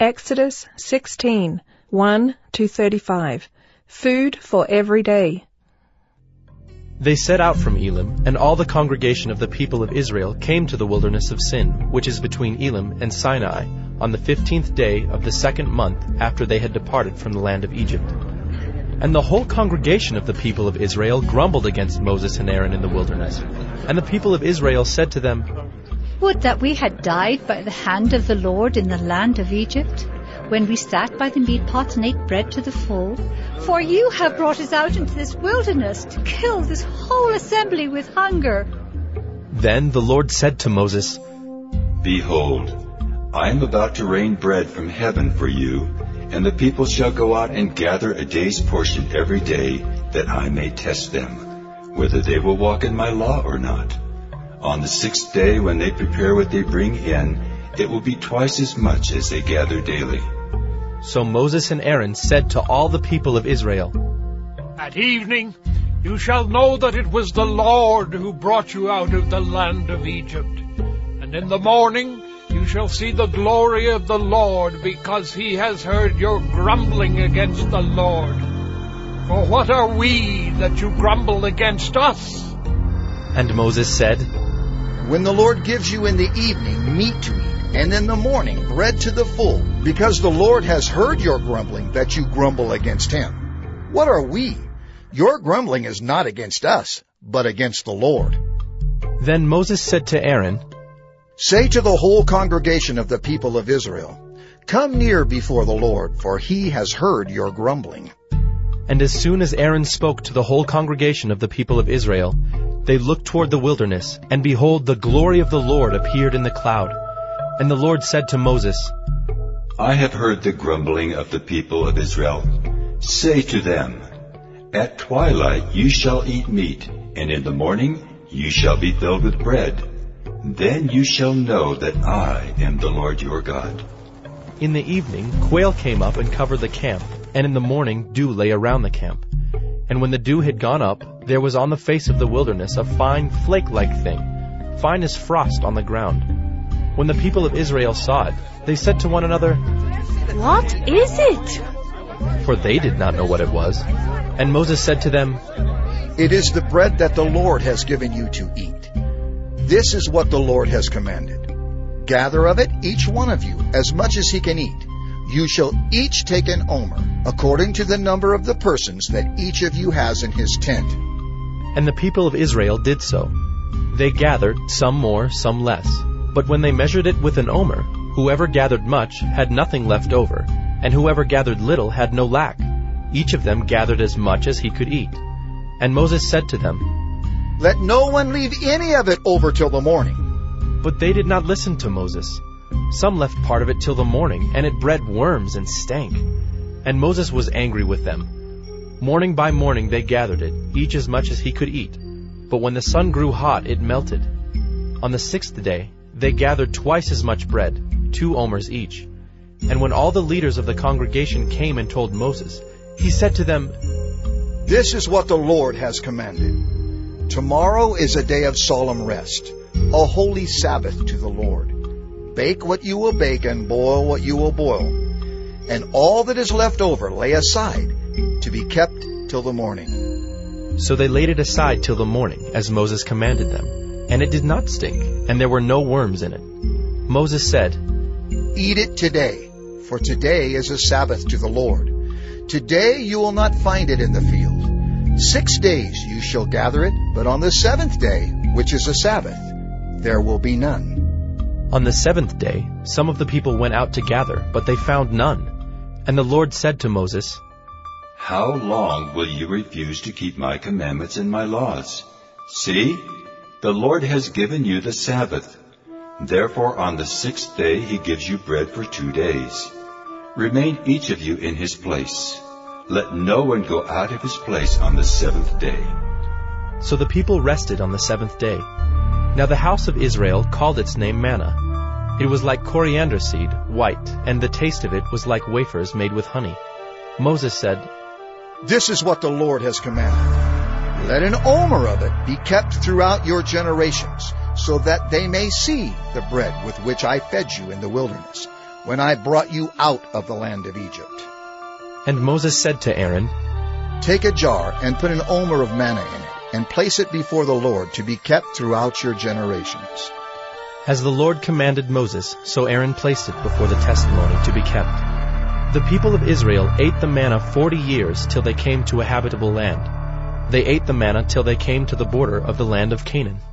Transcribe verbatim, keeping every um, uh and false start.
Exodus sixteen, one to thirty-five. Food for every day. They set out from Elim, and all the congregation of the people of Israel came to the wilderness of Sin, which is between Elim and Sinai, on the fifteenth day of the second month after they had departed from the land of Egypt. And the whole congregation of the people of Israel grumbled against Moses and Aaron in the wilderness. And the people of Israel said to them, Would that we had died by the hand of the Lord in the land of Egypt, when we sat by the meat pot and ate bread to the full. For you have brought us out into this wilderness to kill this whole assembly with hunger. Then the Lord said to Moses, Behold, I am about to rain bread from heaven for you, and the people shall go out and gather a day's portion every day, that I may test them, whether they will walk in my law or not. On the sixth day, when they prepare what they bring in, it will be twice as much as they gather daily. So Moses and Aaron said to all the people of Israel, At evening you shall know that it was the Lord who brought you out of the land of Egypt. And in the morning you shall see the glory of the Lord, because he has heard your grumbling against the Lord. For what are we that you grumble against us? And Moses said, When the Lord gives you in the evening meat to eat, and in the morning bread to the full, because the Lord has heard your grumbling, that you grumble against him. What are we? Your grumbling is not against us, but against the Lord. Then Moses said to Aaron, Say to the whole congregation of the people of Israel, Come near before the Lord, for he has heard your grumbling. And as soon as Aaron spoke to the whole congregation of the people of Israel, they looked toward the wilderness, and behold, the glory of the Lord appeared in the cloud. And the Lord said to Moses, I have heard the grumbling of the people of Israel. Say to them, At twilight you shall eat meat, and in the morning you shall be filled with bread. Then you shall know that I am the Lord your God. In the evening quail came up and covered the camp, and in the morning dew lay around the camp. And when the dew had gone up, there was on the face of the wilderness a fine flake-like thing, fine as frost on the ground. When the people of Israel saw it, they said to one another, What is it? For they did not know what it was. And Moses said to them, It is the bread that the Lord has given you to eat. This is what the Lord has commanded. Gather of it, each one of you, as much as he can eat. You shall each take an omer, according to the number of the persons that each of you has in his tent. And the people of Israel did so. They gathered, some more, some less. But when they measured it with an omer, whoever gathered much had nothing left over, and whoever gathered little had no lack. Each of them gathered as much as he could eat. And Moses said to them, Let no one leave any of it over till the morning. But they did not listen to Moses. Some left part of it till the morning, and it bred worms and stank. And Moses was angry with them. Morning by morning they gathered it, each as much as he could eat. But when the sun grew hot, it melted. On the sixth day, they gathered twice as much bread, two omers each. And when all the leaders of the congregation came and told Moses, he said to them, This is what the Lord has commanded. Tomorrow is a day of solemn rest, a holy Sabbath to the Lord. Bake what you will bake and boil what you will boil. And all that is left over lay aside to be kept till the morning. So they laid it aside till the morning, as Moses commanded them. And it did not stink, and there were no worms in it. Moses said, Eat it today, for today is a Sabbath to the Lord. Today you will not find it in the field. Six days you shall gather it, but on the seventh day, which is a Sabbath, there will be none. On the seventh day, some of the people went out to gather, but they found none. And the Lord said to Moses, How long will you refuse to keep my commandments and my laws? See, the Lord has given you the Sabbath. Therefore on the sixth day he gives you bread for two days. Remain each of you in his place. Let no one go out of his place on the seventh day. So the people rested on the seventh day. Now the house of Israel called its name manna. It was like coriander seed, white, and the taste of it was like wafers made with honey. Moses said, This is what the Lord has commanded. Let an omer of it be kept throughout your generations, so that they may see the bread with which I fed you in the wilderness, when I brought you out of the land of Egypt. And Moses said to Aaron, Take a jar and put an omer of manna in it, and place it before the Lord to be kept throughout your generations. As the Lord commanded Moses, so Aaron placed it before the testimony to be kept. The people of Israel ate the manna forty years till they came to a habitable land. They ate the manna till they came to the border of the land of Canaan.